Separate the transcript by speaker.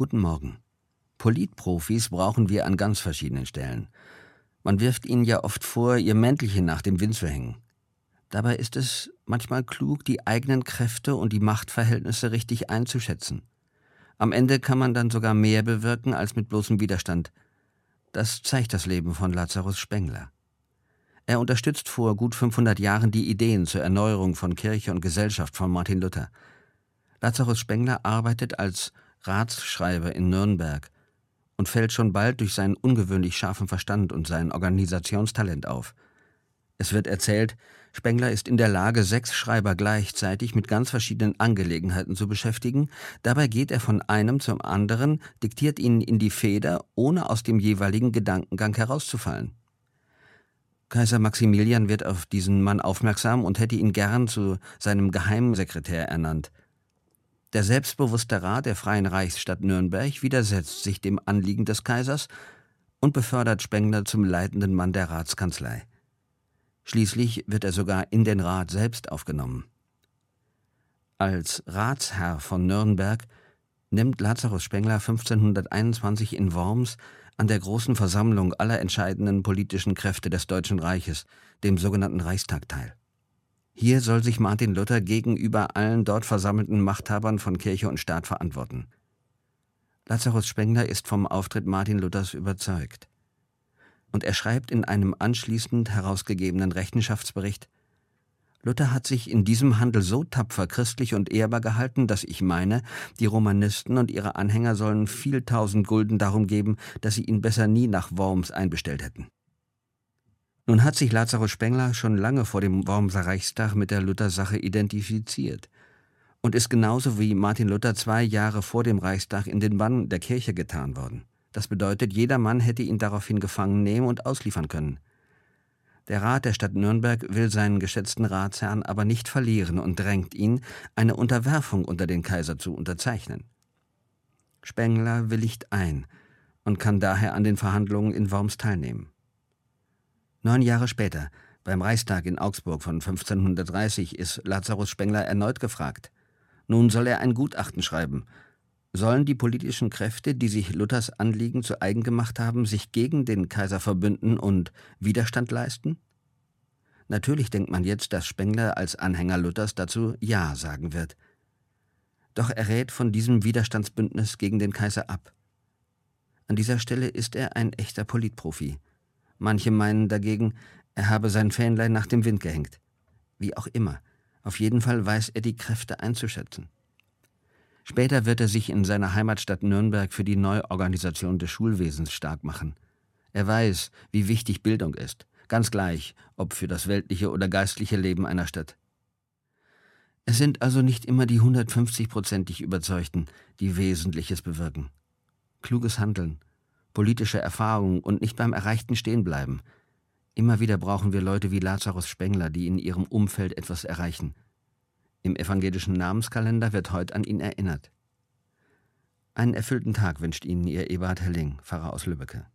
Speaker 1: Guten Morgen. Politprofis brauchen wir an ganz verschiedenen Stellen. Man wirft ihnen ja oft vor, ihr Mäntelchen nach dem Wind zu hängen. Dabei ist es manchmal klug, die eigenen Kräfte und die Machtverhältnisse richtig einzuschätzen. Am Ende kann man dann sogar mehr bewirken als mit bloßem Widerstand. Das zeigt das Leben von Lazarus Spengler. Er unterstützt vor gut 500 Jahren die Ideen zur Erneuerung von Kirche und Gesellschaft von Martin Luther. Lazarus Spengler arbeitet als Ratsschreiber in Nürnberg und fällt schon bald durch seinen ungewöhnlich scharfen Verstand und sein Organisationstalent auf. Es wird erzählt, Spengler ist in der Lage, 6 Schreiber gleichzeitig mit ganz verschiedenen Angelegenheiten zu beschäftigen. Dabei geht er von einem zum anderen, diktiert ihnen in die Feder, ohne aus dem jeweiligen Gedankengang herauszufallen. Kaiser Maximilian wird auf diesen Mann aufmerksam und hätte ihn gern zu seinem Geheimsekretär ernannt. Der selbstbewusste Rat der Freien Reichsstadt Nürnberg widersetzt sich dem Anliegen des Kaisers und befördert Spengler zum leitenden Mann der Ratskanzlei. Schließlich wird er sogar in den Rat selbst aufgenommen. Als Ratsherr von Nürnberg nimmt Lazarus Spengler 1521 in Worms an der großen Versammlung aller entscheidenden politischen Kräfte des Deutschen Reiches, dem sogenannten Reichstag, teil. Hier soll sich Martin Luther gegenüber allen dort versammelten Machthabern von Kirche und Staat verantworten. Lazarus Spengler ist vom Auftritt Martin Luthers überzeugt. Und er schreibt in einem anschließend herausgegebenen Rechenschaftsbericht: Luther hat sich in diesem Handel so tapfer, christlich und ehrbar gehalten, dass ich meine, die Romanisten und ihre Anhänger sollen viel 1000 Gulden darum geben, dass sie ihn besser nie nach Worms einbestellt hätten. Nun hat sich Lazarus Spengler schon lange vor dem Wormser Reichstag mit der Luther-Sache identifiziert und ist genauso wie Martin Luther 2 Jahre vor dem Reichstag in den Bann der Kirche getan worden. Das bedeutet, jeder Mann hätte ihn daraufhin gefangen nehmen und ausliefern können. Der Rat der Stadt Nürnberg will seinen geschätzten Ratsherrn aber nicht verlieren und drängt ihn, eine Unterwerfung unter den Kaiser zu unterzeichnen. Spengler willigt ein und kann daher an den Verhandlungen in Worms teilnehmen. 9 Jahre später, beim Reichstag in Augsburg von 1530, ist Lazarus Spengler erneut gefragt. Nun soll er ein Gutachten schreiben. Sollen die politischen Kräfte, die sich Luthers Anliegen zu eigen gemacht haben, sich gegen den Kaiser verbünden und Widerstand leisten? Natürlich denkt man jetzt, dass Spengler als Anhänger Luthers dazu Ja sagen wird. Doch er rät von diesem Widerstandsbündnis gegen den Kaiser ab. An dieser Stelle ist er ein echter Politprofi. Manche meinen dagegen, er habe sein Fähnlein nach dem Wind gehängt. Wie auch immer, auf jeden Fall weiß er die Kräfte einzuschätzen. Später wird er sich in seiner Heimatstadt Nürnberg für die Neuorganisation des Schulwesens stark machen. Er weiß, wie wichtig Bildung ist, ganz gleich, ob für das weltliche oder geistliche Leben einer Stadt. Es sind also nicht immer die 150-prozentig Überzeugten, die Wesentliches bewirken. Kluges Handeln, politische Erfahrung und nicht beim Erreichten stehen bleiben. Immer wieder brauchen wir Leute wie Lazarus Spengler, die in ihrem Umfeld etwas erreichen. Im evangelischen Namenskalender wird heute an ihn erinnert. Einen erfüllten Tag wünscht Ihnen Ihr Eberhard Helling, Pfarrer aus Lübbecke.